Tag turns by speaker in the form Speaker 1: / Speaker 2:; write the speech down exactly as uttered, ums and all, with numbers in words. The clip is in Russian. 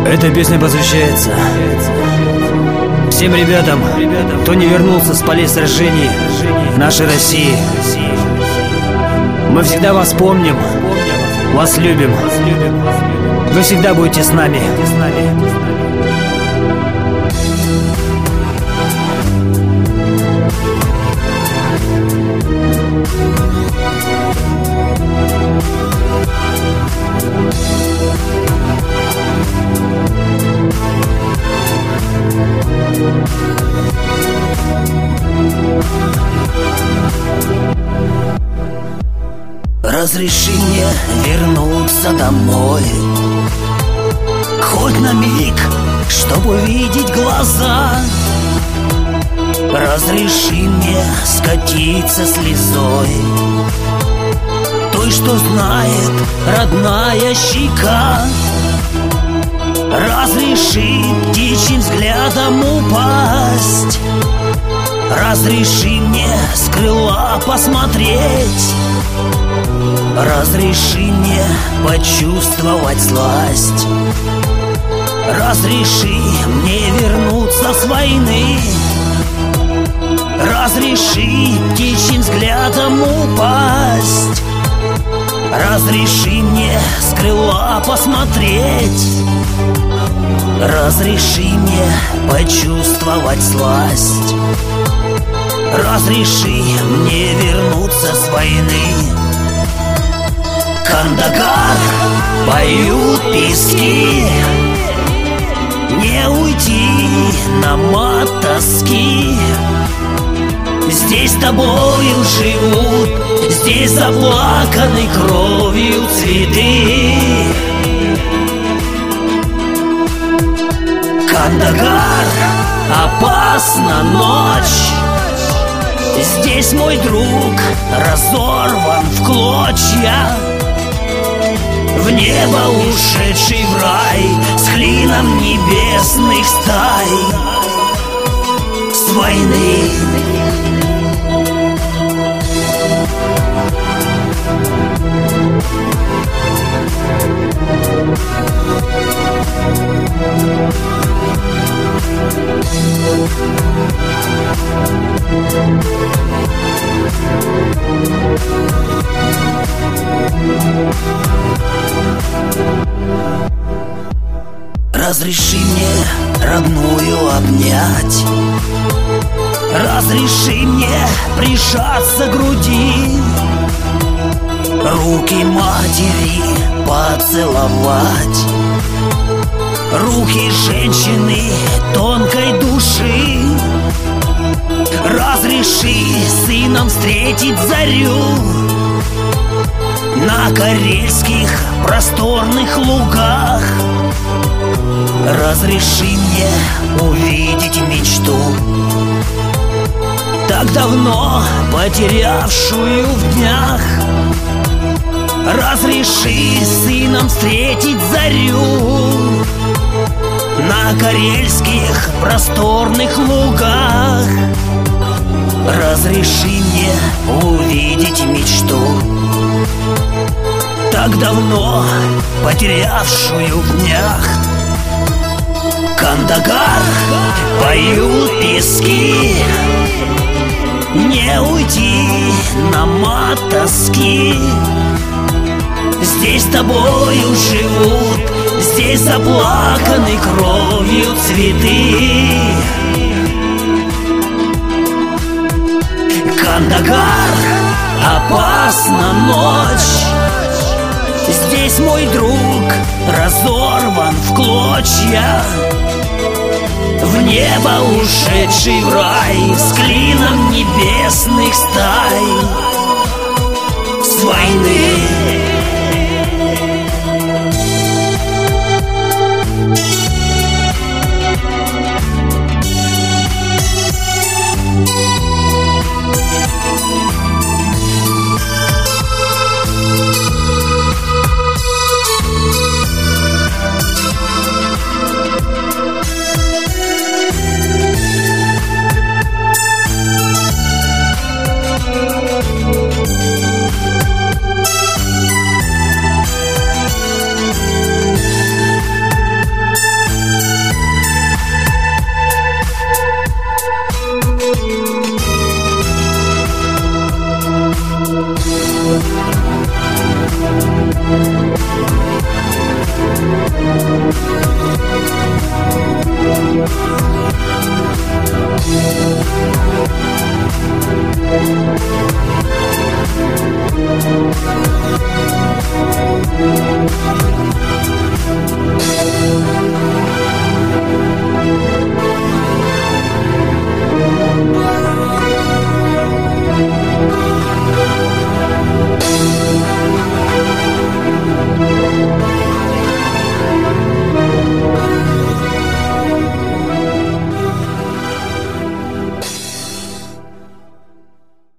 Speaker 1: Эта песня посвящается всем ребятам, кто не вернулся с полей сражений в нашей России. Мы всегда вас помним, вас любим. Вы всегда будете с нами.
Speaker 2: Разреши мне вернуться домой, хоть на миг, чтобы увидеть глаза. Разреши мне скатиться слезой, той, что знает родная щека. Разреши птичьим взглядом упасть, разреши мне с крыла посмотреть. Разреши мне почувствовать сласть, разреши мне вернуться с войны. Разреши птичьим взглядом упасть, разреши мне с крыла посмотреть. Разреши мне почувствовать сласть, разреши мне вернуться с войны. Кандагар, поют пески, не уйти нам от тоски. Здесь с тобою живут, здесь заплаканы кровью цветы. Кандагар, опасна ночь, здесь мой друг разорван в клочья. В небо ушедший в рай с клином небесных стай. С войны разреши мне родную обнять, разреши мне прижаться к груди, руки матери поцеловать, руки женщины тонкой души. Разреши сыном встретить зарю на карельских просторных лугах. Разреши мне увидеть мечту, так давно потерявшую в днях. Разреши сыном встретить зарю на карельских просторных лугах. Разреши мне увидеть мечту, так давно потерявшую в днях. Кандагар, поют пески, не уйти нам от тоски. Здесь с тобою живут, здесь заплаканы кровью цветы. Кандагар, опасна ночь, здесь мой друг разорван в клочья. В небо ушедший в рай с клином небесных стай. С войны